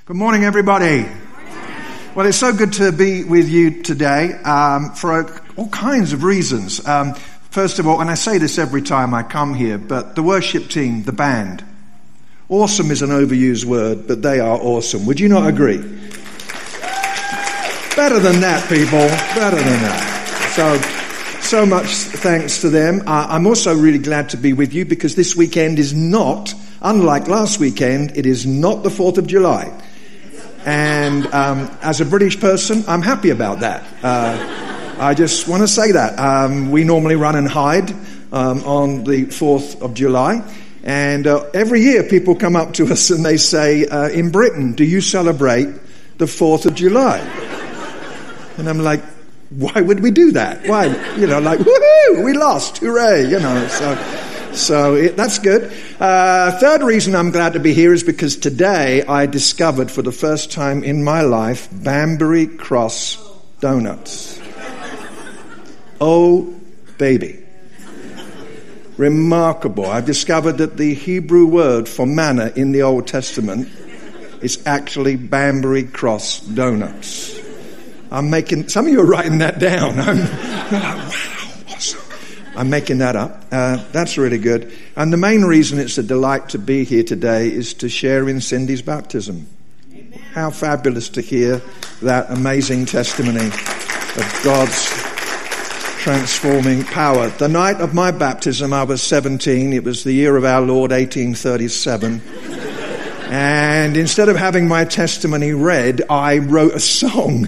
Good morning, everybody. Well, it's so good to be with you today for all kinds of reasons. First of all, and I say this every time I come here, but the worship team, the band, awesome is an overused word, but they are awesome. Would you not agree? Better than that, people. Better than that. So much thanks to them. I'm also really glad to be with you because this weekend is not, unlike last weekend, it is not the 4th of July. And as a British person, I'm happy about that. I just want to say that. We normally run and hide on the 4th of July. And every year people come up to us and they say, in Britain, do you celebrate the 4th of July? And I'm like, why would we do that? Why? Woohoo, we lost, hooray, So that's good. Third reason I'm glad to be here is because today I discovered for the first time in my life Banbury Cross donuts. Oh, baby. Remarkable. I've discovered that the Hebrew word for manna in the Old Testament is actually Banbury Cross donuts. Some of you are writing that down. You're like, wow, awesome. I'm making that up. That's really good. And the main reason it's a delight to be here today is to share in Cindy's baptism. Amen. How fabulous to hear that amazing testimony of God's transforming power. The night of my baptism, I was 17. It was the year of our Lord, 1837. And instead of having my testimony read, I wrote a song.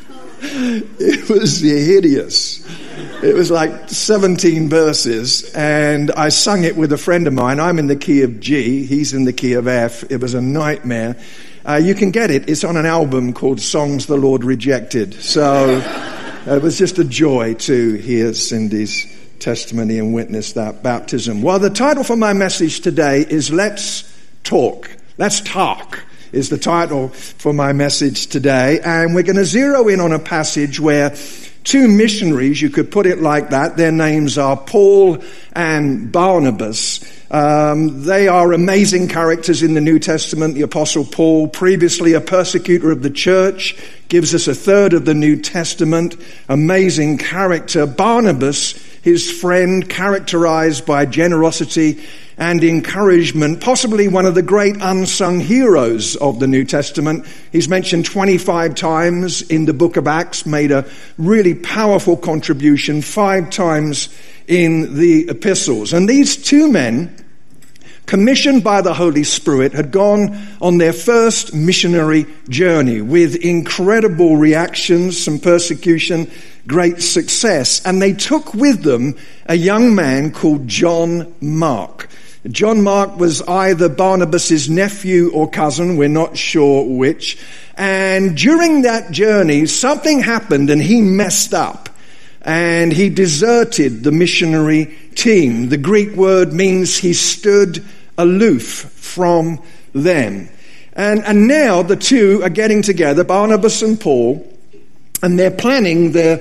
It was hideous. It was like 17 verses, and I sung it with a friend of mine. I'm in the key of G, he's in the key of F. It was a nightmare. You can get it. It's on an album called Songs the Lord Rejected. So it was just a joy to hear Cindy's testimony and witness that baptism. Well, the title for my message today is Let's Talk. Let's Talk is the title for my message today. And we're going to zero in on a passage where two missionaries, you could put it like that, their names are Paul and Barnabas. They are amazing characters in the New Testament. The Apostle Paul, previously a persecutor of the church, gives us a third of the New Testament. Amazing character. Barnabas, his friend, characterized by generosity and encouragement, possibly one of the great unsung heroes of the New Testament. He's mentioned 25 times in the book of Acts, made a really powerful contribution 5 times in the epistles. And these two men, commissioned by the Holy Spirit, had gone on their first missionary journey with incredible reactions, some persecution, great success. And they took with them a young man called John Mark. John Mark was either Barnabas' nephew or cousin, we're not sure which. And during that journey, something happened and he messed up. And he deserted the missionary team. The Greek word means he stood aloof from them. And now the two are getting together, Barnabas and Paul, and they're planning their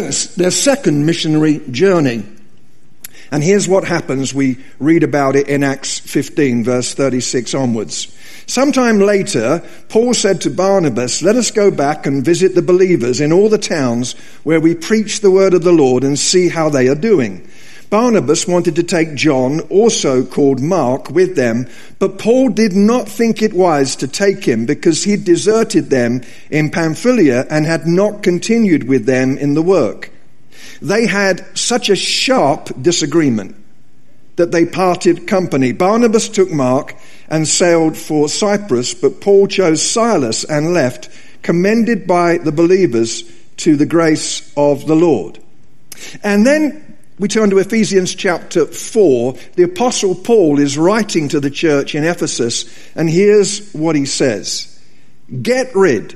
second missionary journey. And here's what happens. We read about it in Acts 15, verse 36 onwards. Sometime later, Paul said to Barnabas, "Let us go back and visit the believers in all the towns where we preach the word of the Lord and see how they are doing." Barnabas wanted to take John, also called Mark, with them, but Paul did not think it wise to take him because he'd deserted them in Pamphylia and had not continued with them in the work. They had such a sharp disagreement that they parted company. Barnabas took Mark and sailed for Cyprus, but Paul chose Silas and left, commended by the believers to the grace of the Lord. And then we turn to Ephesians chapter 4. The Apostle Paul is writing to the church in Ephesus, and here's what he says. "Get rid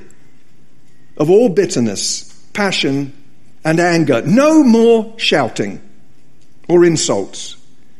of all bitterness, passion, and anger. No more shouting or insults.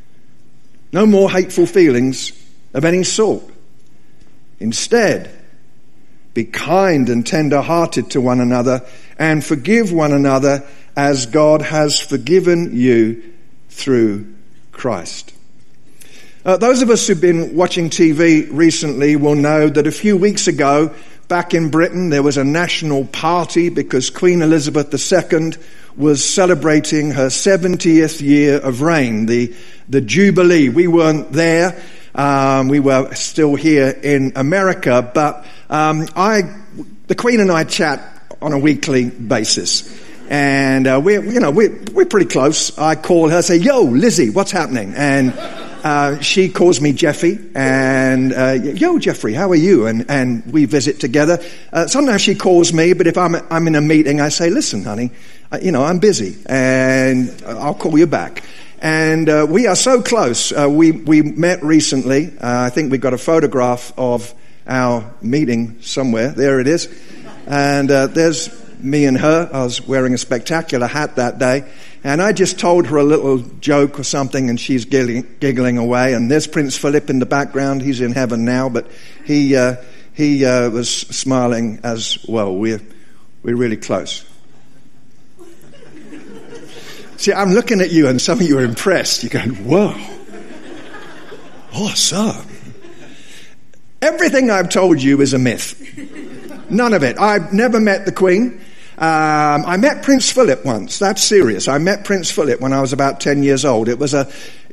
No more hateful feelings of any sort. Instead, be kind and tender-hearted to one another and forgive one another as God has forgiven you through Christ." Those of us who've been watching TV recently will know that a few weeks ago, back in Britain, there was a national party because Queen Elizabeth II was celebrating her 70th year of reign, the Jubilee. We weren't there. We were still here in America, but the Queen and I chat on a weekly basis. And we're pretty close. I call her, say, "Yo, Lizzie, what's happening?" And she calls me Jeffy, and "Yo, Jeffrey, how are you?" And we visit together. Sometimes she calls me, but if I'm in a meeting, I say, "Listen, honey, I'm busy, and I'll call you back." And we are so close. We met recently. I think we got a photograph of our meeting somewhere. There it is. And there's me and her. I was wearing a spectacular hat that day. And I just told her a little joke or something, and she's giggling away. And there's Prince Philip in the background. He's in heaven now, but he was smiling as well. We're really close. See, I'm looking at you, and some of you are impressed. You're going, "Whoa, awesome." Everything I've told you is a myth. None of it. I've never met the Queen. I met Prince Philip once. That's serious. I met Prince Philip when I was about 10 years old. It was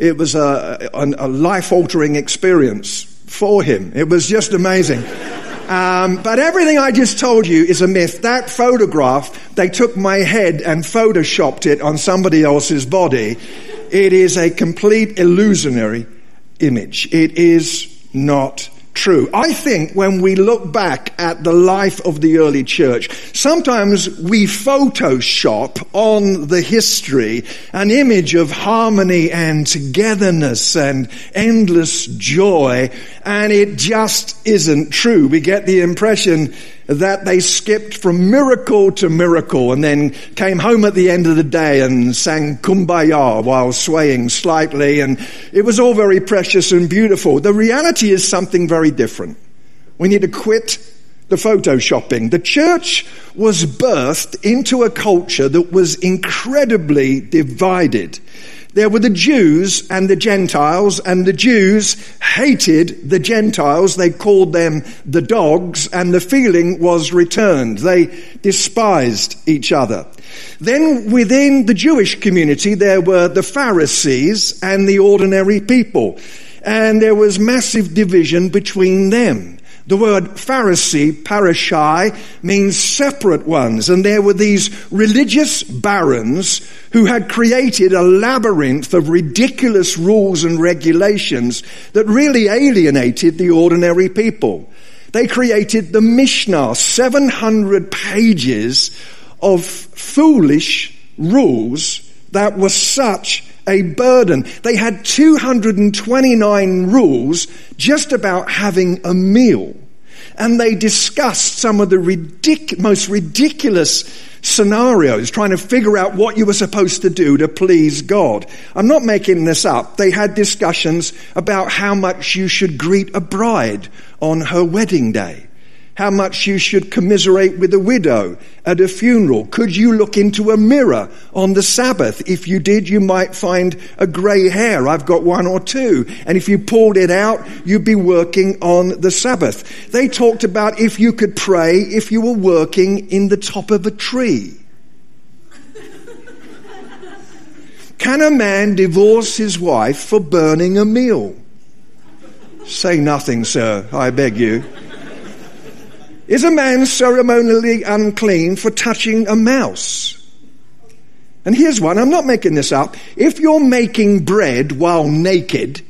a life-altering experience for him. It was just amazing. But everything I just told you is a myth. That photograph, they took my head and photoshopped it on somebody else's body. It is a complete illusionary image. It is not true. I think when we look back at the life of the early church, sometimes we Photoshop on the history an image of harmony and togetherness and endless joy, and it just isn't true. We get the impression that they skipped from miracle to miracle and then came home at the end of the day and sang Kumbaya while swaying slightly, and it was all very precious and beautiful. The reality is something very different. We need to quit the photoshopping. The church was birthed into a culture that was incredibly divided. There were the Jews and the Gentiles, and the Jews hated the Gentiles. They called them the dogs, and the feeling was returned. They despised each other. Then within the Jewish community, there were the Pharisees and the ordinary people, and there was massive division between them. The word Pharisee, parashai, means separate ones. And there were these religious barons who had created a labyrinth of ridiculous rules and regulations that really alienated the ordinary people. They created the Mishnah, 700 pages of foolish rules that were such a burden. They had 229 rules just about having a meal. And they discussed some of the most ridiculous scenarios, trying to figure out what you were supposed to do to please God. I'm not making this up. They had discussions about how much you should greet a bride on her wedding day, how much you should commiserate with a widow at a funeral. Could you look into a mirror on the Sabbath? If you did, you might find a grey hair. I've got one or two. And if you pulled it out, you'd be working on the Sabbath. They talked about if you could pray if you were working in the top of a tree. Can a man divorce his wife for burning a meal? Say nothing, sir, I beg you. Is a man ceremonially unclean for touching a mouse? And here's one, I'm not making this up. If you're making bread while naked,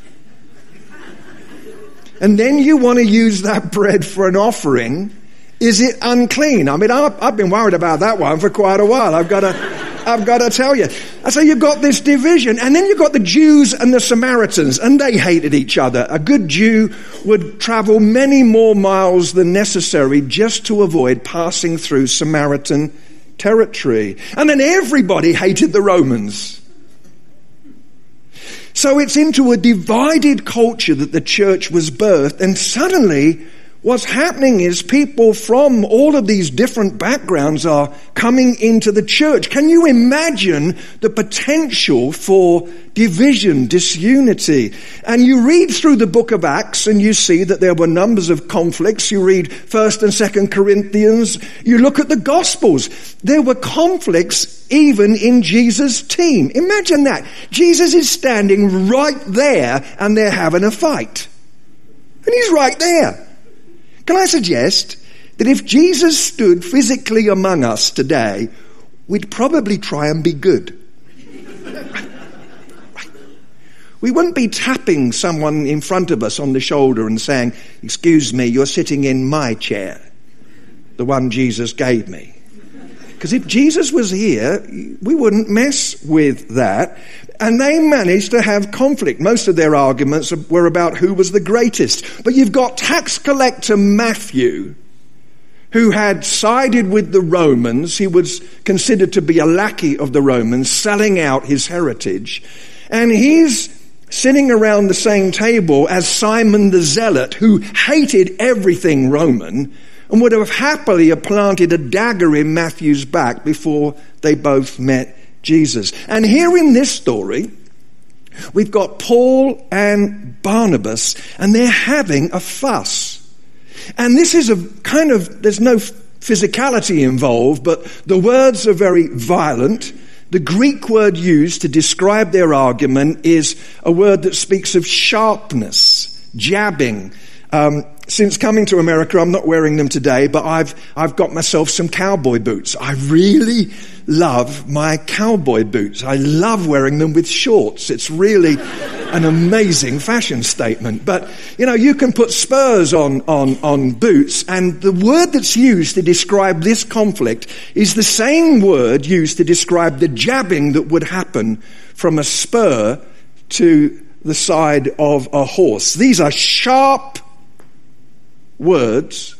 and then you want to use that bread for an offering, is it unclean? I mean, I've been worried about that one for quite a while. I've got to tell you. And so you've got this division, and then you've got the Jews and the Samaritans, and they hated each other. A good Jew would travel many more miles than necessary just to avoid passing through Samaritan territory. And then everybody hated the Romans. So it's into a divided culture that the church was birthed, and suddenly What's happening is people from all of these different backgrounds are coming into the church. Can you imagine the potential for division, disunity? And you read through the book of Acts and you see that there were numbers of conflicts. You read 1st and 2nd Corinthians. You look at the Gospels. There were conflicts even in Jesus' team. Imagine that. Jesus is standing right there and they're having a fight. And he's right there. Can I suggest that if Jesus stood physically among us today, we'd probably try and be good. We wouldn't be tapping someone in front of us on the shoulder and saying, "Excuse me, you're sitting in my chair, the one Jesus gave me." Because if Jesus was here, we wouldn't mess with that. And they managed to have conflict. Most of their arguments were about who was the greatest. But you've got tax collector Matthew, who had sided with the Romans. He was considered to be a lackey of the Romans, selling out his heritage. And he's sitting around the same table as Simon the Zealot, who hated everything Roman and would have happily planted a dagger in Matthew's back before they both met Jesus. And here in this story, we've got Paul and Barnabas, and they're having a fuss. And this is a kind of, there's no physicality involved, but the words are very violent. The Greek word used to describe their argument is a word that speaks of sharpness, jabbing. Since coming to America, I'm not wearing them today, but I've got myself some cowboy boots. I really love my cowboy boots. I love wearing them with shorts. It's really an amazing fashion statement. But, you can put spurs on boots, and the word that's used to describe this conflict is the same word used to describe the jabbing that would happen from a spur to the side of a horse. These are sharp words.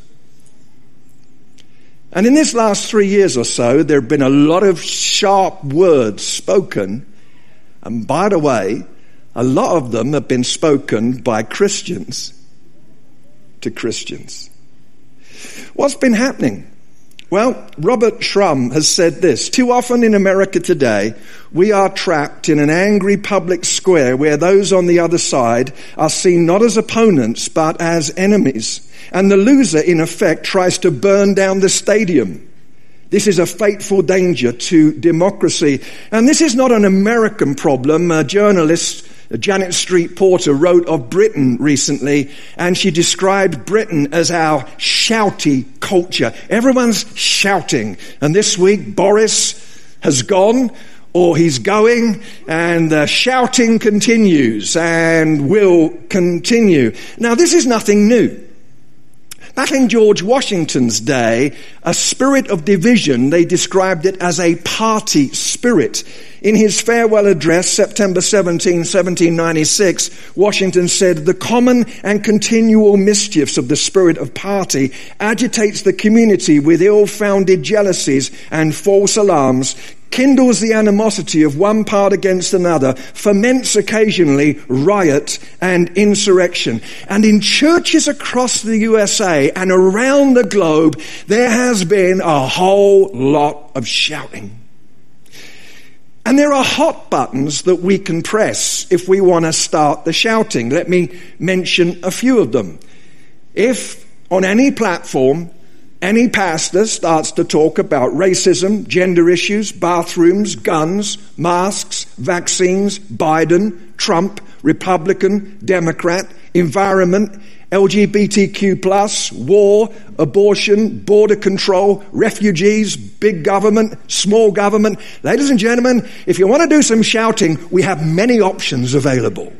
And in this last 3 years or so, there have been a lot of sharp words spoken. And by the way, a lot of them have been spoken by Christians to Christians. What's been happening? Well, Robert Shrum has said this: too often in America today, we are trapped in an angry public square where those on the other side are seen not as opponents but as enemies. And the loser, in effect, tries to burn down the stadium. This is a fateful danger to democracy. And this is not an American problem. A journalist, Janet Street Porter, wrote of Britain recently, and she described Britain as our shouty culture. Everyone's shouting. And this week, Boris has gone, or he's going, and the shouting continues and will continue. Now, this is nothing new. Back in George Washington's day, a spirit of division, they described it as a party spirit. In his farewell address, September 17, 1796, Washington said, "The common and continual mischiefs of the spirit of party agitates the community with ill-founded jealousies and false alarms, kindles the animosity of one part against another, foments occasionally riot and insurrection." And in churches across the USA and around the globe, there has been a whole lot of shouting. And there are hot buttons that we can press if we want to start the shouting. Let me mention a few of them. If on any platform, any pastor starts to talk about racism, gender issues, bathrooms, guns, masks, vaccines, Biden, Trump, Republican, Democrat, environment, LGBTQ+, war, abortion, border control, refugees, big government, small government. Ladies and gentlemen, if you want to do some shouting, we have many options available.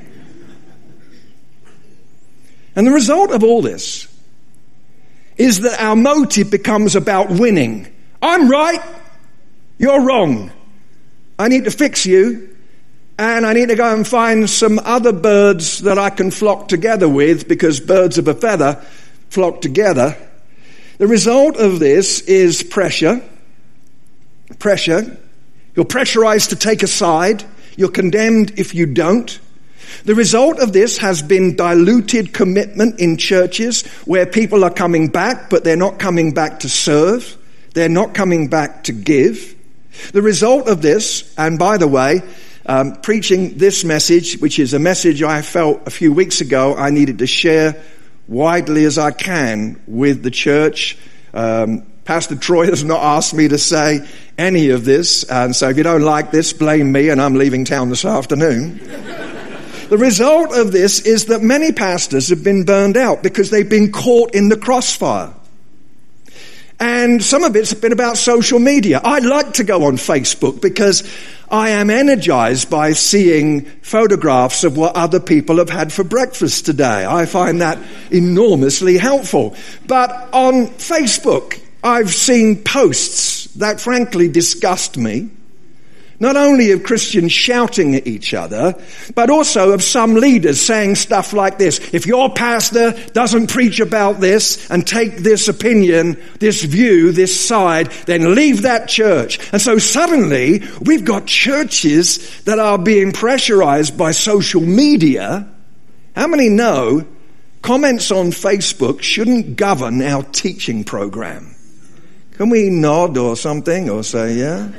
And the result of all this is that our motive becomes about winning. I'm right, you're wrong. I need to fix you, and I need to go and find some other birds that I can flock together with, because birds of a feather flock together. The result of this is pressure. Pressure. You're pressurized to take a side. You're condemned if you don't. The result of this has been diluted commitment in churches where people are coming back, but they're not coming back to serve. They're not coming back to give. The result of this, and by the way, preaching this message, which is a message I felt a few weeks ago I needed to share widely as I can with the church. Pastor Troy has not asked me to say any of this, and so if you don't like this, blame me, and I'm leaving town this afternoon. The result of this is that many pastors have been burned out because they've been caught in the crossfire. And some of it's been about social media. I like to go on Facebook because I am energized by seeing photographs of what other people have had for breakfast today. I find that enormously helpful. But on Facebook, I've seen posts that frankly disgust me. Not only of Christians shouting at each other, but also of some leaders saying stuff like this. If your pastor doesn't preach about this and take this opinion, this view, this side, then leave that church. And so suddenly we've got churches that are being pressurized by social media. How many know comments on Facebook shouldn't govern our teaching program? Can we nod or something or say, yeah?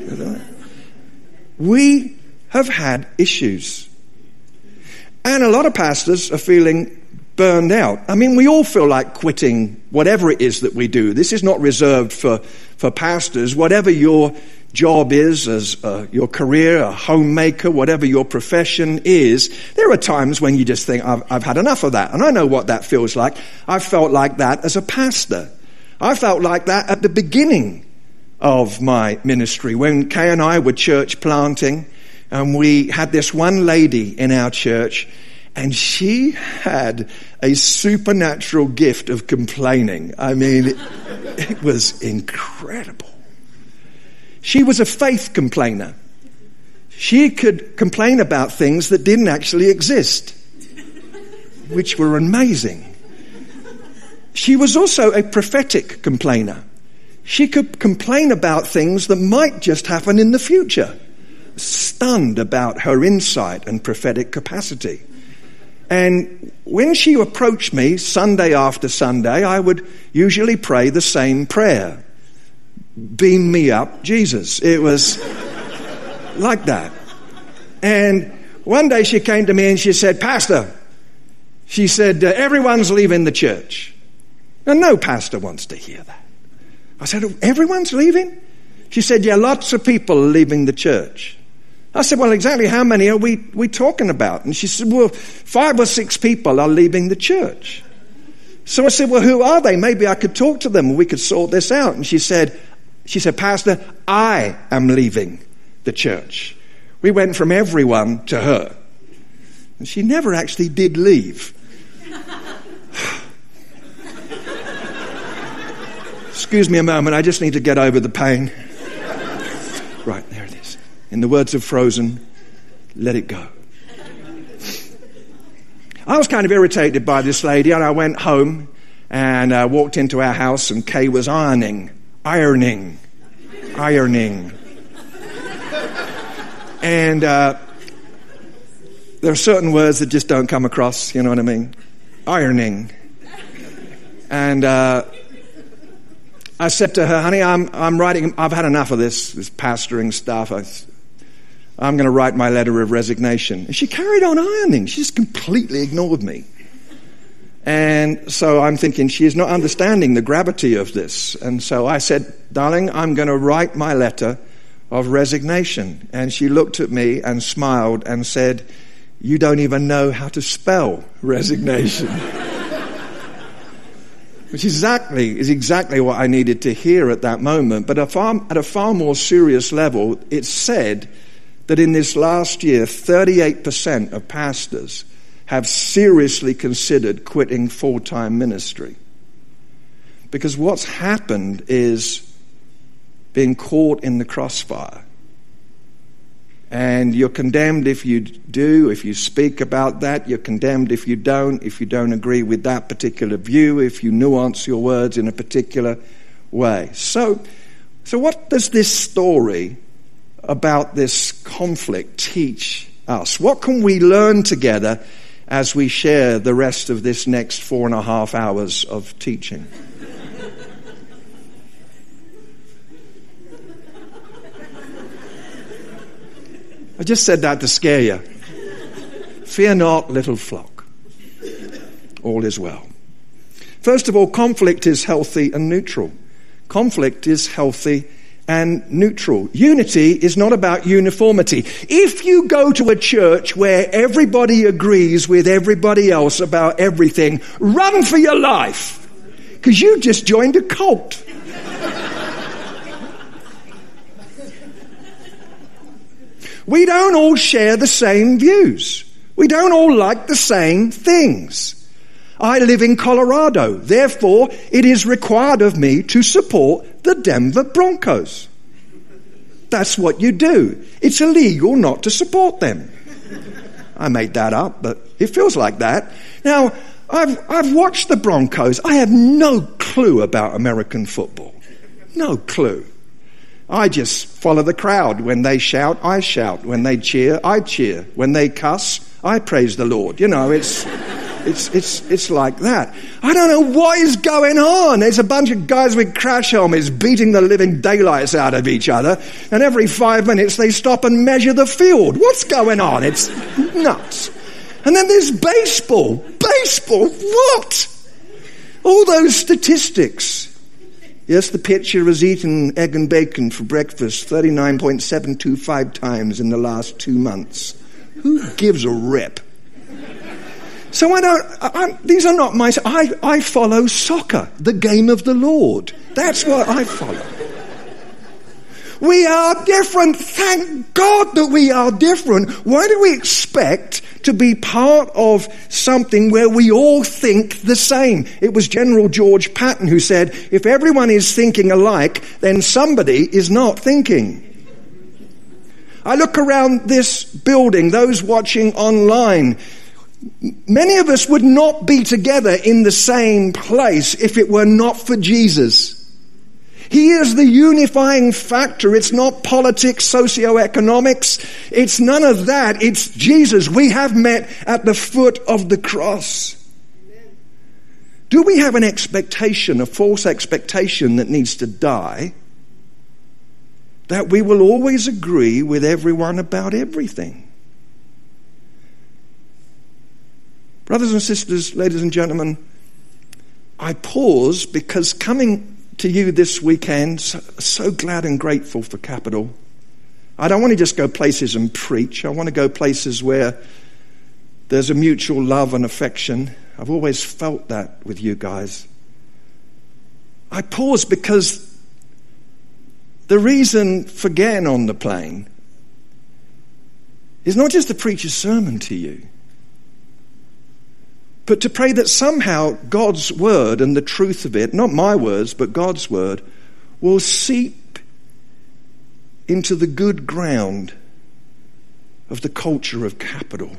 We have had issues. And a lot of pastors are feeling burned out. I mean, we all feel like quitting whatever it is that we do. This is not reserved for pastors. Whatever your job is, as your career, a homemaker, whatever your profession is, there are times when you just think, I've had enough of that. And I know what that feels like. I felt like that as a pastor. I felt like that at the beginning of my ministry when Kay and I were church planting, and we had this one lady in our church, and she had a supernatural gift of complaining. I mean, it was incredible. She was a faith complainer. She could complain about things that didn't actually exist, which were amazing. She was also a prophetic complainer. She could complain about things that might just happen in the future. Stunned about her insight and prophetic capacity. And when she approached me Sunday after Sunday, I would usually pray the same prayer. Beam me up, Jesus. It was like that. And one day she came to me and she said, Pastor, she said, everyone's leaving the church. And no pastor wants to hear that. I said, everyone's leaving? She said, yeah, lots of people are leaving the church. I said, well, exactly how many are we talking about? And she said, well, 5 or 6 people are leaving the church. So I said, well, who are they? Maybe I could talk to them and we could sort this out. And she said, Pastor, I am leaving the church. We went from everyone to her. And she never actually did leave. Excuse me a moment, I just need to get over the pain. Right, there it is. In the words of Frozen, let it go. I was kind of irritated by this lady, and I went home and walked into our house, and Kay was ironing. And there are certain words that just don't come across, you know what I mean? Ironing. And I said to her, honey, I'm writing, I've had enough of this pastoring stuff. I'm going to write my letter of resignation. And she carried on ironing. She just completely ignored me. And so I'm thinking she is not understanding the gravity of this. And so I said, darling, I'm going to write my letter of resignation. And she looked at me and smiled and said, you don't even know how to spell resignation. Which is exactly what I needed to hear at that moment. But at a far more serious level, it's said that in this last year, 38% of pastors have seriously considered quitting full-time ministry. Because what's happened is being caught in the crossfire. And you're condemned if you do, if you speak about that. You're condemned if you don't agree with that particular view, if you nuance your words in a particular way. So what does this story about this conflict teach us? What can we learn together as we share the rest of this next 4.5 hours of teaching? I just said that to scare you. Fear not, little flock. All is well. First of all, conflict is healthy and neutral. Conflict is healthy and neutral. Unity is not about uniformity. If you go to a church where everybody agrees with everybody else about everything, run for your life, because you just joined a cult. We don't all share the same views. We don't all like the same things. I live in Colorado. Therefore, it is required of me to support the Denver Broncos. That's what you do. It's illegal not to support them. I made that up, but it feels like that. Now, I've watched the Broncos. I have no clue about American football. No clue. I just follow the crowd. When they shout, I shout. When they cheer, I cheer. When they cuss, I praise the Lord. You know, it's like that. I don't know what is going on. There's a bunch of guys with crash helmets beating the living daylights out of each other, and every 5 minutes they stop and measure the field. What's going on? It's nuts. And then there's baseball. Baseball? What? All those statistics. Yes, the pitcher has eaten egg and bacon for breakfast 39.725 times in the last 2 months. Who gives a rip? So these are not my... I follow soccer, the game of the Lord. That's what I follow. We are different. Thank God that we are different. Why do we expect to be part of something where we all think the same? It was General George Patton who said, if everyone is thinking alike, then somebody is not thinking. I look around this building, those watching online. Many of us would not be together in the same place if it were not for Jesus. He is the unifying factor. It's not politics, socioeconomics. It's none of that. It's Jesus. We have met at the foot of the cross. Do we have an expectation, a false expectation that needs to die, that we will always agree with everyone about everything? Brothers and sisters, ladies and gentlemen, I pause because coming to you this weekend, so glad and grateful for Capital. I don't want to just go places and preach. I want to go places where there's a mutual love and affection. I've always felt that with you guys. I pause because the reason for getting on the plane is not just to preach a sermon to you, but to pray that somehow God's word and the truth of it, not my words, but God's word, will seep into the good ground of the culture of Capital.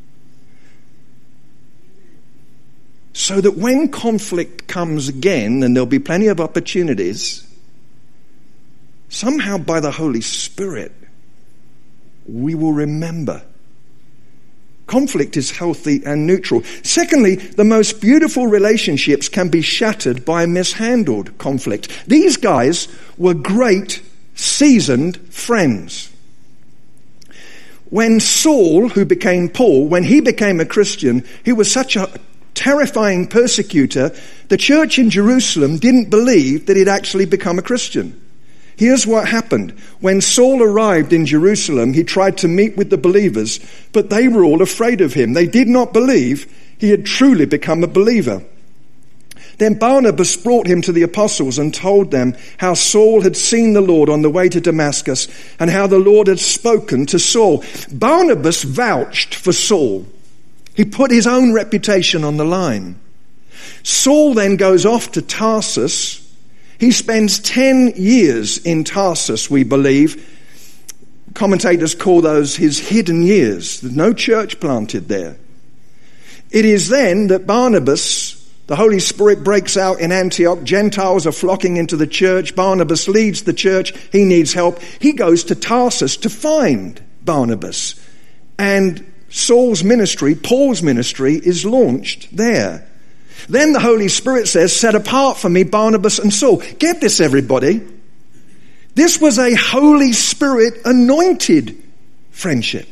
So that when conflict comes again, and there'll be plenty of opportunities, somehow by the Holy Spirit, we will remember. Conflict is healthy and neutral. Secondly, the most beautiful relationships can be shattered by mishandled conflict. These guys were great, seasoned friends. When Saul, who became Paul, when he became a Christian, he was such a terrifying persecutor, the church in Jerusalem didn't believe that he'd actually become a Christian. Here's what happened. When Saul arrived in Jerusalem, he tried to meet with the believers, but they were all afraid of him. They did not believe he had truly become a believer. Then Barnabas brought him to the apostles and told them how Saul had seen the Lord on the way to Damascus and how the Lord had spoken to Saul. Barnabas vouched for Saul. He put his own reputation on the line. Saul then goes off to Tarsus. He spends 10 years in Tarsus, we believe. Commentators call those his hidden years. There's no church planted there. It is then that Barnabas, the Holy Spirit breaks out in Antioch. Gentiles are flocking into the church. Barnabas leads the church. He needs help. He goes to Tarsus to find Barnabas. And Saul's ministry, Paul's ministry, is launched there. Then the Holy Spirit says, set apart for me Barnabas and Saul. Get this, everybody. This was a Holy Spirit anointed friendship.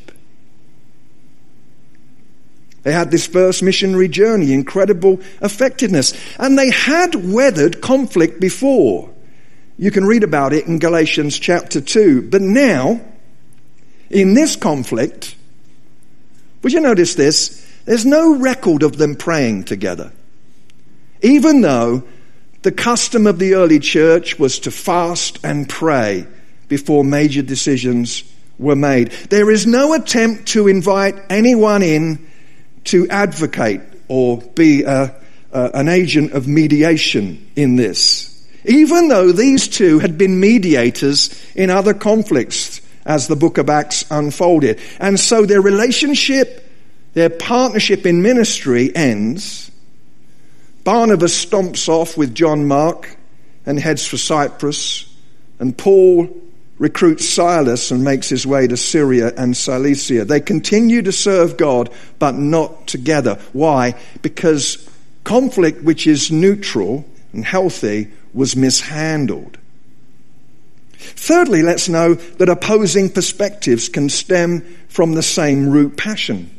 They had this first missionary journey, incredible effectiveness. And they had weathered conflict before. You can read about it in Galatians chapter 2. But now, in this conflict, would you notice this? There's no record of them praying together. Even though the custom of the early church was to fast and pray before major decisions were made. There is no attempt to invite anyone in to advocate or be an agent of mediation in this. Even though these two had been mediators in other conflicts as the book of Acts unfolded. And so their relationship, their partnership in ministry ends. Barnabas stomps off with John Mark and heads for Cyprus. And Paul recruits Silas and makes his way to Syria and Cilicia. They continue to serve God, but not together. Why? Because conflict which is neutral and healthy was mishandled. Thirdly, let's know that opposing perspectives can stem from the same root passion.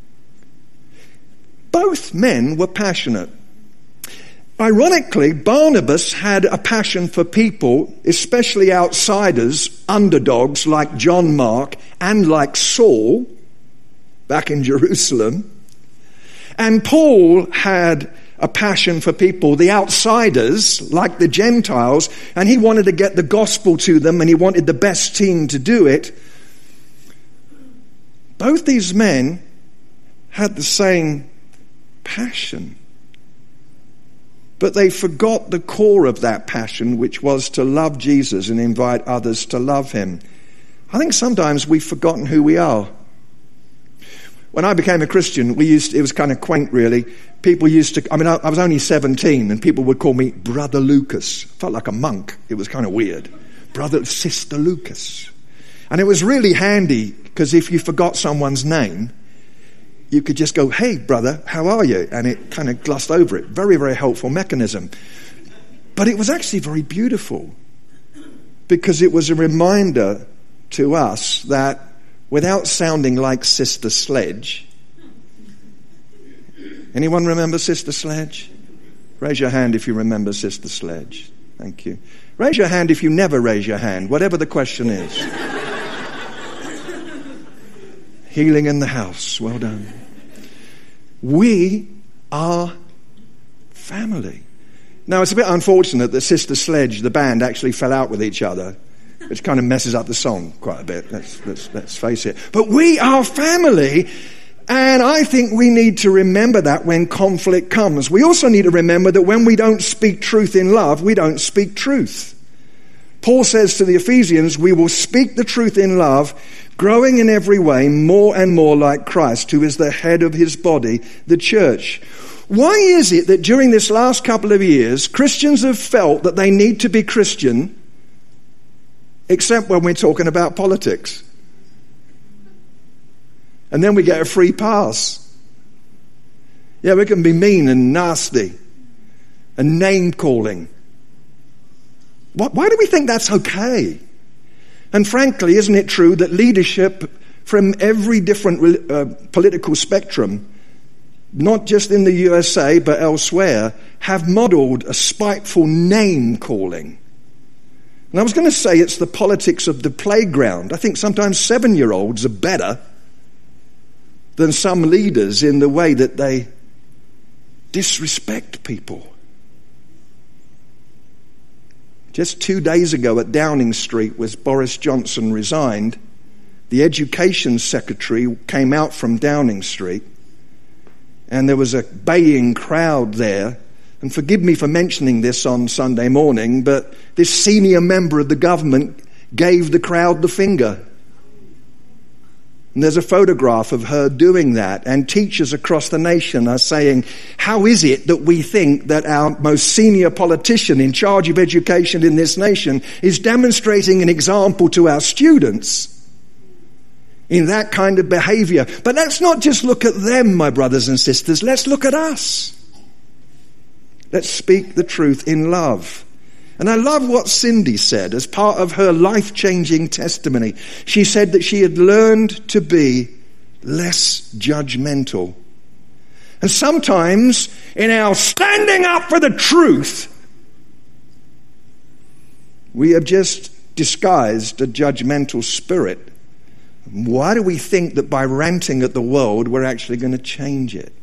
Both men were passionate. Ironically, Barnabas had a passion for people, especially outsiders, underdogs like John Mark and like Saul back in Jerusalem. And Paul had a passion for people, the outsiders, like the Gentiles, and he wanted to get the gospel to them and he wanted the best team to do it. Both these men had the same passion. But they forgot the core of that passion, which was to love Jesus and invite others to love him. I think sometimes we've forgotten who we are. When I became a Christian, it was kind of quaint, really. People used to, I was only 17, and people would call me Brother Lucas. Felt like a monk. It was kind of weird. Sister Lucas. And it was really handy, because if you forgot someone's name, you could just go, hey, brother, how are you? And it kind of glossed over it. Very, very helpful mechanism. But it was actually very beautiful, because it was a reminder to us that without sounding like Sister Sledge. Anyone remember Sister Sledge? Raise your hand if you remember Sister Sledge. Thank you. Raise your hand if you never raise your hand, whatever the question is. Healing in the house. Well done. We are family. Now, it's a bit unfortunate that Sister Sledge, the band, actually fell out with each other, which kind of messes up the song quite a bit. Let's face it. But we are family, and I think we need to remember that when conflict comes. We also need to remember that when we don't speak truth in love, we don't speak truth. Paul says to the Ephesians, we will speak the truth in love, growing in every way more and more like Christ, who is the head of his body, the church. Why is it that during this last couple of years, Christians have felt that they need to be Christian, except when we're talking about politics? And then we get a free pass. Yeah, we can be mean and nasty and name-calling. Why do we think that's okay? And frankly, isn't it true that leadership from every different political spectrum, not just in the USA but elsewhere, have modeled a spiteful name-calling? And I was going to say it's the politics of the playground. I think sometimes 7-year-olds are better than some leaders in the way that they disrespect people. Just 2 days ago at Downing Street, when Boris Johnson resigned, the education secretary came out from Downing Street, and there was a baying crowd there. And forgive me for mentioning this on Sunday morning, but this senior member of the government gave the crowd the finger. And there's a photograph of her doing that, and teachers across the nation are saying, how is it that we think that our most senior politician in charge of education in this nation is demonstrating an example to our students in that kind of behavior. But let's not just look at them, my brothers and sisters. Let's look at us. Let's speak the truth in love. And I love what Cindy said as part of her life-changing testimony. She said that she had learned to be less judgmental. And sometimes in our standing up for the truth, we have just disguised a judgmental spirit. Why do we think that by ranting at the world, we're actually going to change it?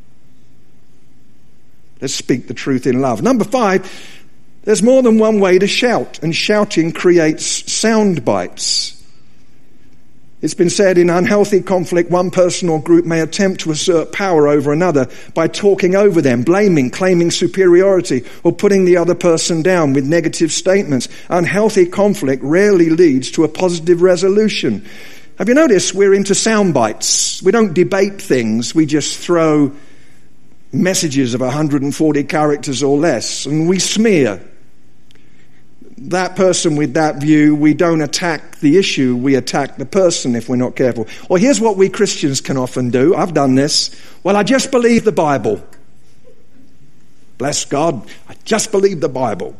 Let's speak the truth in love. Number 5, there's more than one way to shout, and shouting creates sound bites. It's been said in unhealthy conflict, one person or group may attempt to assert power over another by talking over them, blaming, claiming superiority, or putting the other person down with negative statements. Unhealthy conflict rarely leads to a positive resolution. Have you noticed we're into sound bites? We don't debate things, we just throw messages of 140 characters or less, and we smear that person with that view. We don't attack the issue, we attack the person if we're not careful. Or here's what we Christians can often do. I've done this. Well, I just believe the Bible. Bless God, I just believe the Bible.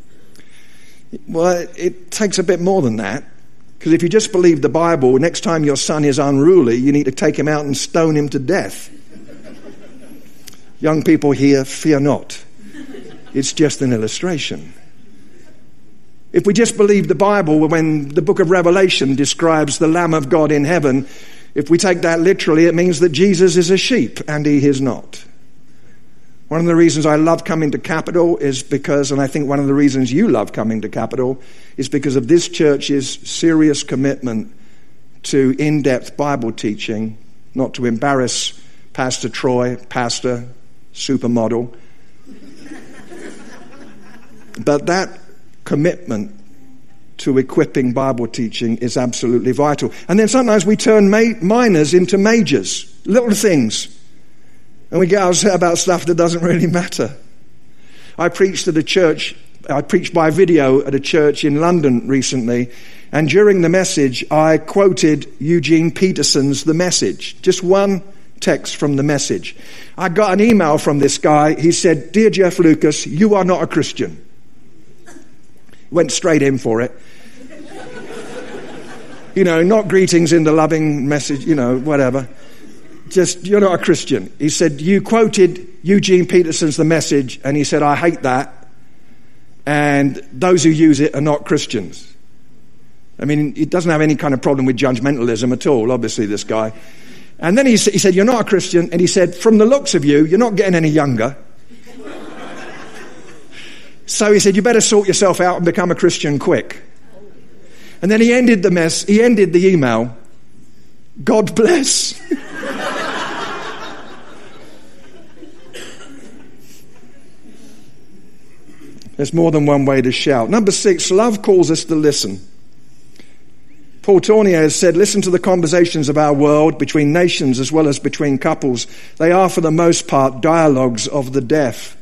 Well, it takes a bit more than that. Because if you just believe the Bible, next time your son is unruly, you need to take him out and stone him to death. Young people here, fear not. It's just an illustration. If we just believe the Bible, when the book of Revelation describes the Lamb of God in heaven, if we take that literally, it means that Jesus is a sheep and he is not. One of the reasons I love coming to Capital is because, and I think one of the reasons you love coming to Capital, is because of this church's serious commitment to in-depth Bible teaching, not to embarrass Pastor Troy, pastor, supermodel. But that commitment to equipping Bible teaching is absolutely vital. And then sometimes we turn minors into majors, little things. And we get upset about stuff that doesn't really matter. I preached by video at a church in London recently, and during the message I quoted Eugene Peterson's The Message, just one text from The Message. I got an email from this guy. He said, "Dear Jeff Lucas, you are not a Christian." Went straight in for it. Not greetings in the loving message, whatever. Just, you're not a Christian. He said, you quoted Eugene Peterson's The Message, and he said, I hate that, and those who use it are not Christians. I mean, he doesn't have any kind of problem with judgmentalism at all, obviously, this guy. And then he said, you're not a Christian, and he said, from the looks of you, you're not getting any younger. So he said, you better sort yourself out and become a Christian quick. And then he ended the email, God bless. There's more than one way to shout. Number 6, love calls us to listen. Paul Tournier has said, listen to the conversations of our world between nations as well as between couples. They are, for the most part, dialogues of the deaf.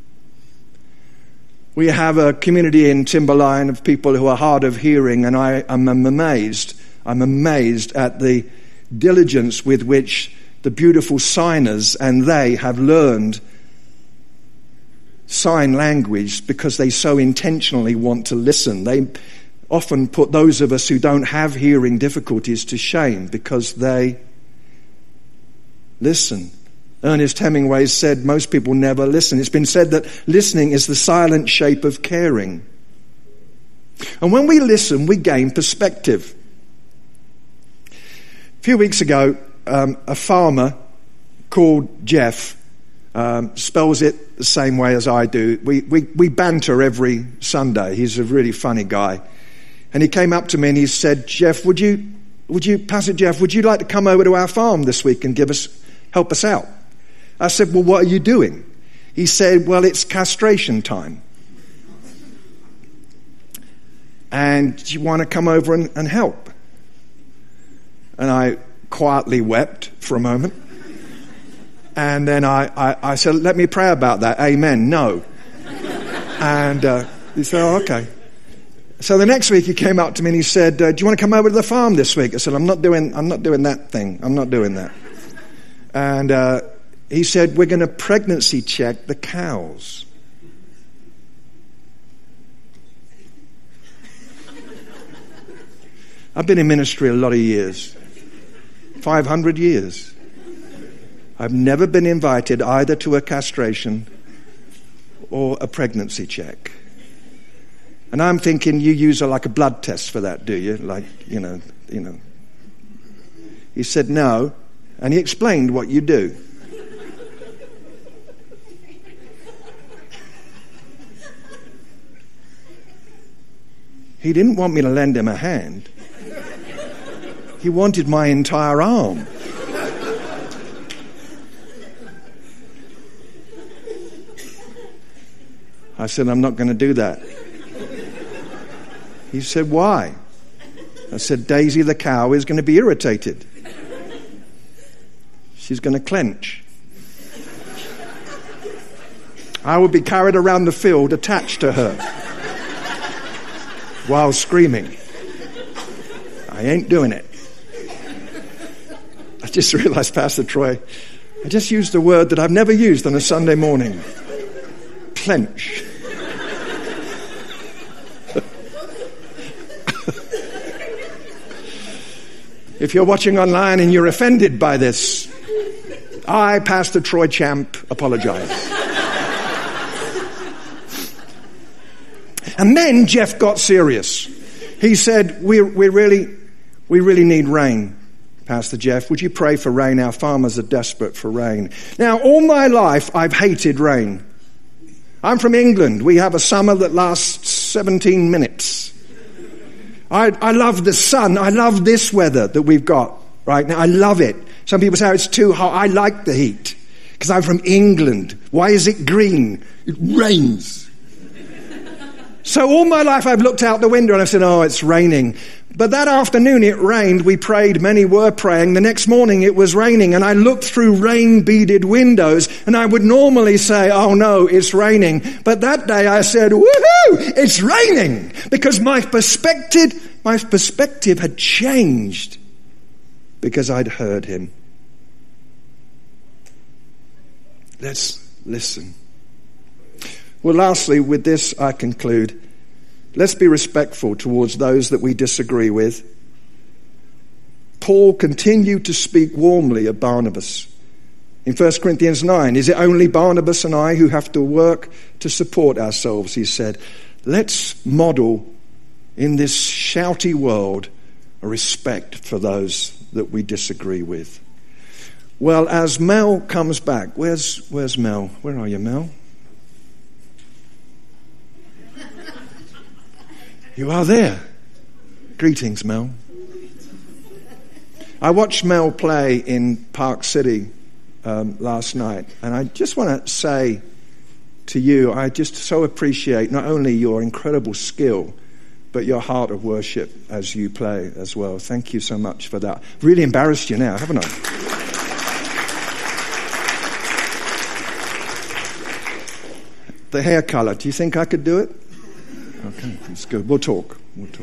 We have a community in Timberline of people who are hard of hearing, and I am amazed. I'm amazed at the diligence with which the beautiful signers and they have learned sign language because they so intentionally want to listen. They often put those of us who don't have hearing difficulties to shame because they listen. Ernest Hemingway said most people never listen. It's been said that listening is the silent shape of caring. And when we listen, we gain perspective. A few weeks ago, a farmer called Jeff, spells it the same way as I do. We banter every Sunday. He's a really funny guy. And he came up to me and he said, Jeff, Pastor Jeff, would you like to come over to our farm this week and help us out? I said, well, what are you doing? He said, well, it's castration time. And do you want to come over and help? And I quietly wept for a moment. And then I said, let me pray about that. Amen. No. And he said, oh, okay. So the next week he came up to me and he said, do you want to come over to the farm this week? I said, I'm not doing that thing. I'm not doing that. And he said, we're going to pregnancy check the cows. I've been in ministry a lot of years. 500 years. I've never been invited either to a castration or a pregnancy check. And I'm thinking, you use like a blood test for that, do you? Like, you know. He said, no. And he explained what you do. He didn't want me to lend him a hand. He wanted my entire arm. I said, I'm not going to do that. He said, why? I said, Daisy the cow is going to be irritated. She's going to clench. I will be carried around the field attached to her while screaming. I ain't doing it. I just realized, Pastor Troy, I just used a word that I've never used on a Sunday morning. Clench. If you're watching online and you're offended by this, I, Pastor Troy Champ, apologize. And then Jeff got serious. He said, we really need rain, Pastor Jeff. Would you pray for rain? Our farmers are desperate for rain. Now, all my life, I've hated rain. I'm from England. We have a summer that lasts 17 minutes. I love the sun. I love this weather that we've got right now. I love it. Some people say, oh, it's too hot. I like the heat because I'm from England. Why is it green? It rains. So all my life I've looked out the window and I've said, oh, it's raining. But that afternoon it rained. We prayed. Many were praying. The next morning it was raining. And I looked through rain-beaded windows and I would normally say, oh no, it's raining. But that day I said, woohoo, it's raining. Because my perspective had changed because I'd heard him. Let's listen. Well, lastly, with this I conclude. Let's be respectful towards those that we disagree with. Paul continued to speak warmly of Barnabas. In 1 Corinthians 9, is it only Barnabas and I who have to work to support ourselves, he said. Let's model in this shouty world a respect for those that we disagree with. Well, as Mel comes back, where's Mel? Where are you, Mel? You are there. Greetings, Mel. I watched Mel play in Park City last night, and I just want to say to you, I just so appreciate not only your incredible skill, but your heart of worship as you play as well. Thank you so much for that. Really embarrassed you now, haven't I? The hair colour, do you think I could do it? Okay, that's good. We'll talk.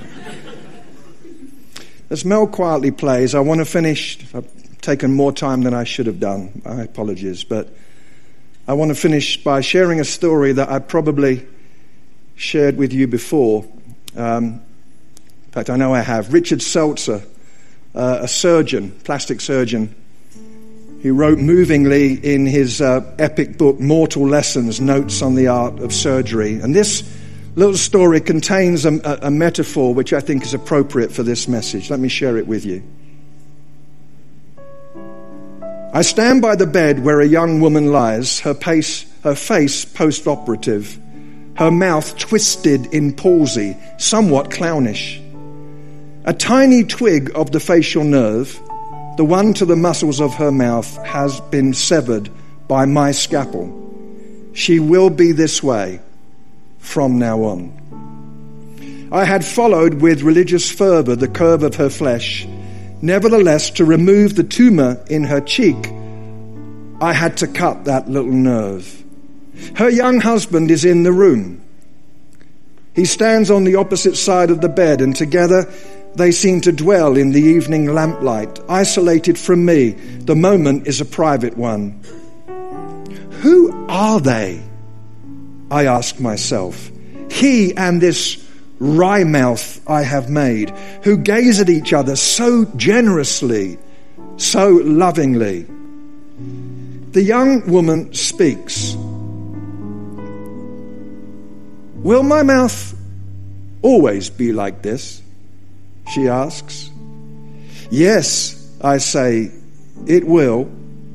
As Mel quietly plays, I want to finish. I've taken more time than I should have done. My apologies. But I want to finish by sharing a story that I probably shared with you before. In fact, I know I have. Richard Seltzer, a surgeon, plastic surgeon, he wrote movingly in his epic book, Mortal Lessons, Notes on the Art of Surgery. And this little story contains a metaphor which I think is appropriate for this message. Let me share it with you. I stand by the bed where a young woman lies, her face post-operative, her mouth twisted in palsy, somewhat clownish. A tiny twig of the facial nerve, the one to the muscles of her mouth, has been severed by my scalpel. She will be this way from now on. I had followed with religious fervor the curve of her flesh. Nevertheless, to remove the tumor in her cheek, I had to cut that little nerve. Her young husband is in the room. He stands on the opposite side of the bed, and together they seem to dwell in the evening lamplight, isolated from me. The moment is a private one. Who are they? I ask myself. He and this wry mouth I have made, who gaze at each other so generously, so lovingly. The young woman speaks. Will my mouth always be like this? She asks. Yes, I say, it will.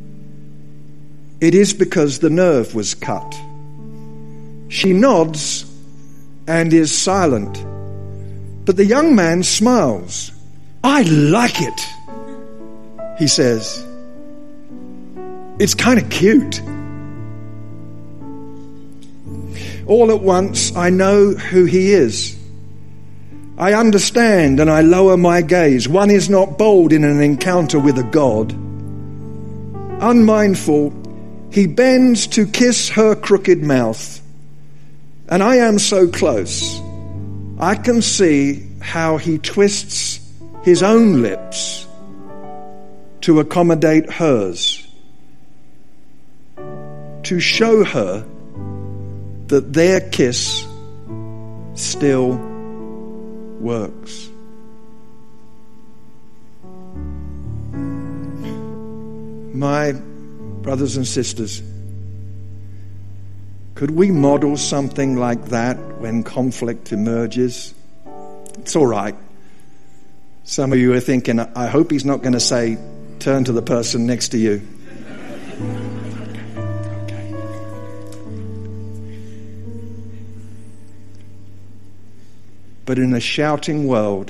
It is because the nerve was cut. She nods and is silent. But the young man smiles. I like it, he says. It's kind of cute. All at once, I know who he is. I understand and I lower my gaze. One is not bold in an encounter with a god. Unmindful, he bends to kiss her crooked mouth. And I am so close, I can see how he twists his own lips to accommodate hers, to show her that their kiss still works. My brothers and sisters, could we model something like that when conflict emerges? It's all right. Some of you are thinking, I hope he's not going to say, turn to the person next to you. But in a shouting world,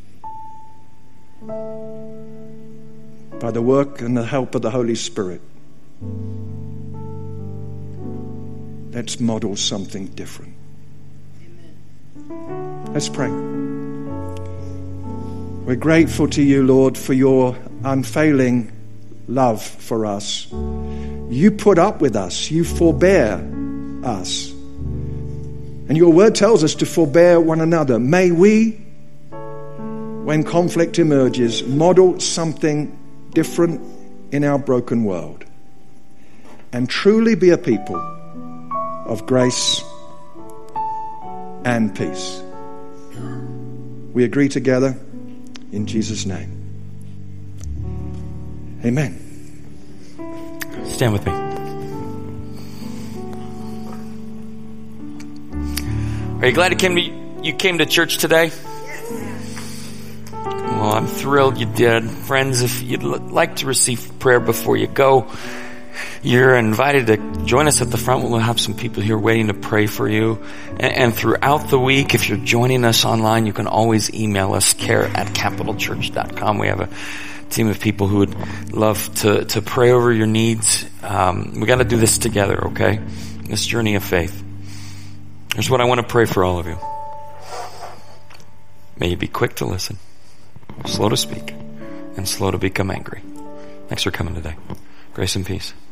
by the work and the help of the Holy Spirit, let's model something different. Let's pray. We're grateful to you, Lord, for your unfailing love for us. You put up with us. You forbear us. And your word tells us to forbear one another. May we, when conflict emerges, model something different in our broken world and truly be a people of grace and peace. We agree together in Jesus' name. Amen. Stand with me. Are you glad you came to church today? Well, I'm thrilled you did. Friends, if you'd like to receive prayer before you go, you're invited to join us at the front. We'll have some people here waiting to pray for you. And throughout the week, if you're joining us online, you can always email us, care@capitalchurch.com. We have a team of people who would love to pray over your needs. We got to do this together, okay? This journey of faith. Here's what I want to pray for all of you. May you be quick to listen, slow to speak, and slow to become angry. Thanks for coming today. Grace and peace.